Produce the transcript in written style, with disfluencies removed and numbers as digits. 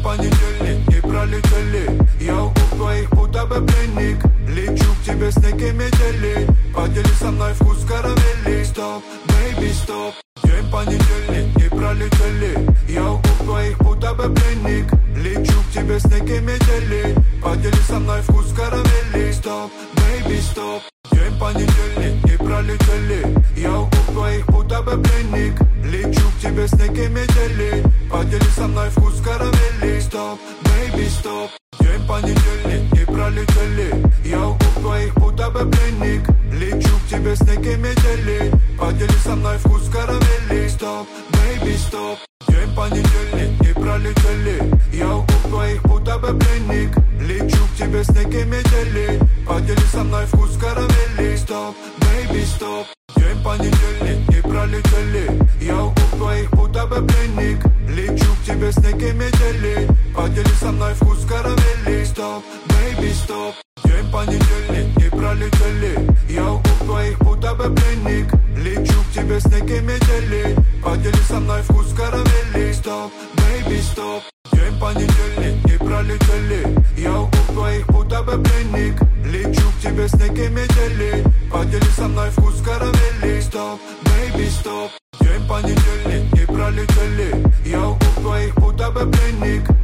понедельник, не пролетели. Я у губ твоих будто бы пленник. Лечу к тебе с некой метели. Подели со мной вкус карамели. Стоп, бэйби, стоп. День понедельник, не пролетели. Я у губ твоих будто бы пленник. Лечу к тебе с некой метели. Подели со мной вкус карамели. Стоп, бэйби, стоп. День понедельник, не пролетели. Я у губ твоих будто бы пленник. Лечу к тебе с некой метели. Подели со мной вкус карамели. Стоп, бэйби, стоп. День понедельник, не пролетели. Я у губ твоих будто бы пленник. Лечу к тебе с некой метели. Подели со мной вкус карамели. Стоп, бэйби, стоп. День понедельник, не пролетели. Я у губ твоих будто бы пленник. Лечу к тебе с некой метели. Подели со мной вкус карамели. Стоп, бэйби, стоп. День понедельник, не пролетели. Я у губ твоих будто бы пленник. Лечу к тебе с некой метели. Подели со мной вкус карамели. Стоп, бэйби, стоп. День понедельник, не пролетели. Я у губ твоих будто бы пленник. Лечу к тебе с некой метели. Подели со мной вкус карамели. Стоп, бэйби, стоп. День понедельник, не пролетели. Я у губ твоих будто бы пленник. Лечу к тебе с некой метели. Подели со мной вкус карамели. Стоп, бэйби, стоп. День понедельник, не пролетели. Я у губ твоих будто бы пленник.